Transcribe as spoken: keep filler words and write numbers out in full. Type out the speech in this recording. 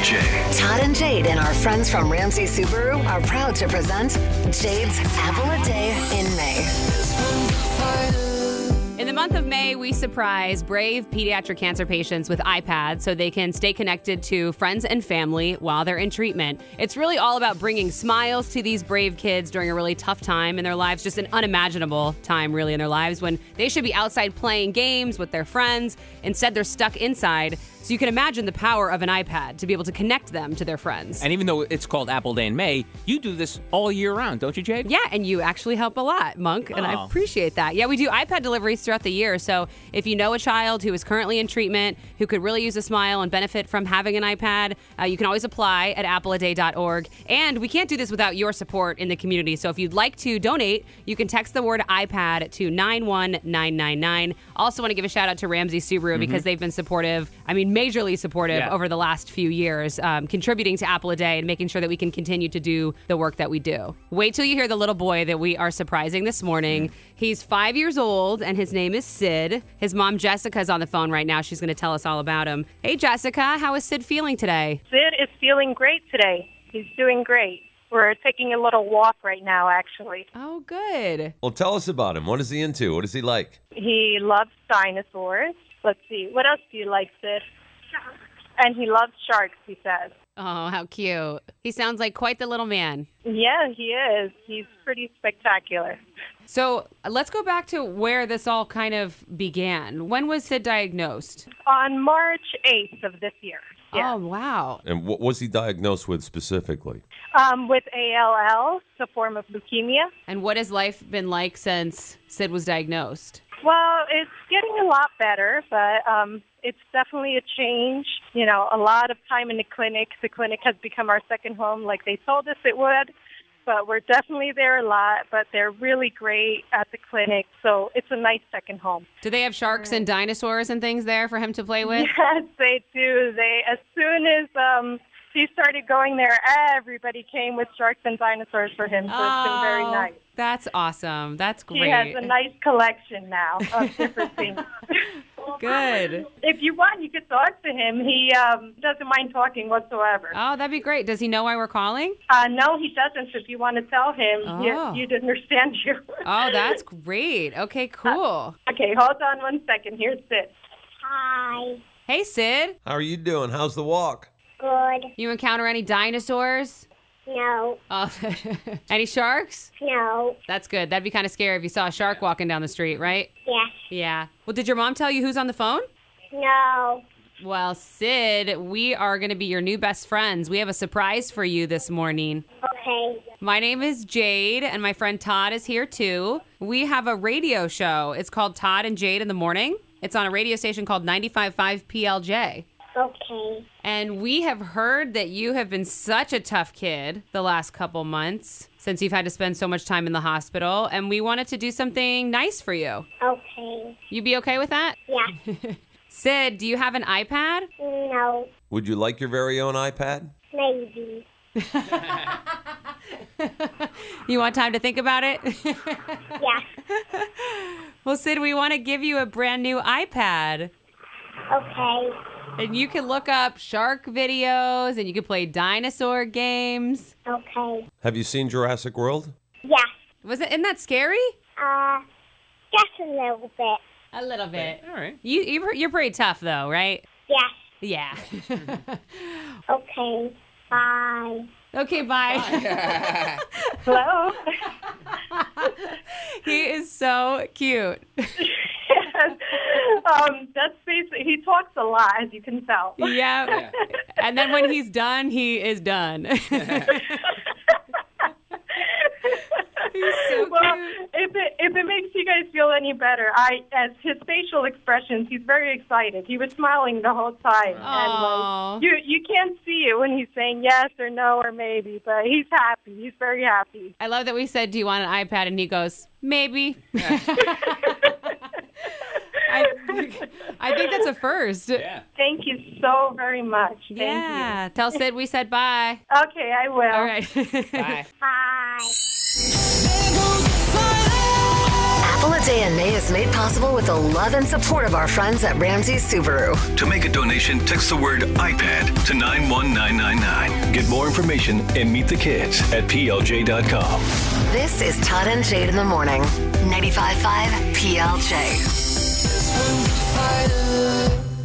J. Todd and Jade and our friends from Ramsey Subaru are proud to present Jade's Apple a Day in May. In the month of May, we surprise brave pediatric cancer patients with iPads so they can stay connected to friends and family while they're in treatment. It's really all about bringing smiles to these brave kids during a really tough time in their lives, just an unimaginable time really in their lives when they should be outside playing games with their friends. Instead, they're stuck inside. So you can imagine the power of an iPad to be able to connect them to their friends. And even though it's called Apple Day in May, you do this all year round, don't you, Jade? Yeah, and you actually help a lot, Monk, and I Oh. appreciate that. Yeah, we do iPad deliveries throughout the year, so if you know a child who is currently in treatment, who could really use a smile and benefit from having an iPad, uh, you can always apply at apple a day dot org. And we can't do this without your support in the community, so if you'd like to donate, you can text the word iPad to nine one nine nine nine. Also want to give a shout out to Ramsey Subaru mm-hmm. because they've been supportive, I mean majorly supportive yeah. over the last few years, um, contributing to Apple a Day and making sure that we can continue to do the work that we do. Wait till you hear the little boy that we are surprising this morning. Mm. He's five years old, and his name is Sid. His mom, Jessica, is on the phone right now. She's going to tell us all about him. Hey, Jessica, how is Sid feeling today? Sid is feeling great today. He's doing great. We're taking a little walk right now, actually. Oh, good. Well, tell us about him. What is he into? What is he like? He loves dinosaurs. Let's see. What else do you like, Sid? Sharks. And he loves sharks, he says. Oh, how cute. He sounds like quite the little man. Yeah, he is. He's pretty spectacular. So let's go back to where this all kind of began. When was Sid diagnosed? On March eighth of this year. Yeah. Oh, wow. And what was he diagnosed with specifically? Um, with A L L, it's a form of leukemia. And what has life been like since Sid was diagnosed? Well, it's getting a lot better, but um, it's definitely a change. You know, a lot of time in the clinic. The clinic has become our second home like they told us it would. But we're definitely there a lot, but they're really great at the clinic, so it's a nice second home. Do they have sharks and dinosaurs and things there for him to play with? Yes, they do. They as soon as um, he started going there, everybody came with sharks and dinosaurs for him, so oh, it's been very nice. That's awesome. That's great. He has a nice collection now of different things. Good. If you want, you could talk to him. He um, doesn't mind talking whatsoever. Oh, that'd be great. Does he know why we're calling? Uh, no, he doesn't. So if you want to tell him, oh. he, he'd understand you. Oh, that's great. Okay, cool. Uh, okay, hold on one second. Here's Sid. Hi. Hey, Sid. How are you doing? How's the walk? Good. You encounter any dinosaurs? No. Oh, any sharks? No. That's good. That'd be kind of scary if you saw a shark walking down the street, right? Yes. Yeah. Well, did your mom tell you who's on the phone? No. Well, Sid, we are going to be your new best friends. We have a surprise for you this morning. Okay. My name is Jade, and my friend Todd is here, too. We have a radio show. It's called Todd and Jade in the Morning. It's on a radio station called ninety-five point five P L J. Okay. And we have heard that you have been such a tough kid the last couple months since you've had to spend so much time in the hospital, and we wanted to do something nice for you. Okay. You be okay with that? Yeah. Sid, do you have an iPad? No. Would you like your very own iPad? Maybe. You want time to think about it? Yeah. Well, Sid, we want to give you a brand new iPad. Okay. And you can look up shark videos, and you can play dinosaur games. Okay. Have you seen Jurassic World? Yes. Was it? Isn't that scary? Uh, just a little bit. A little bit. All right. You, you're, you're pretty tough, though, right? Yes. Yeah. Okay. Bye. Okay, bye. Hello? He is so cute. um, that's basically, he talks a lot, as you can tell. Yeah. Yeah. And then when he's done, he is done. He's so well, cute. if it if it makes you guys feel any better, I as his facial expressions, he's very excited. He was smiling the whole time, Aww. and like, you you can't see it when he's saying yes or no or maybe, but he's happy. He's very happy. I love that we said, "Do you want an iPad?" And he goes, "Maybe." I, I think that's a first. Yeah. Thank you so very much. Thank Yeah. Tell Sid we said bye. you. Okay, I will. All right. Bye. Bye. Apple a Day in May is made possible with the love and support of our friends at Ramsey Subaru. To make a donation, text the word iPad to nine one nine nine nine. Get more information and meet the kids at P L J dot com. This is Todd and Jade in the morning. ninety-five point five P L J.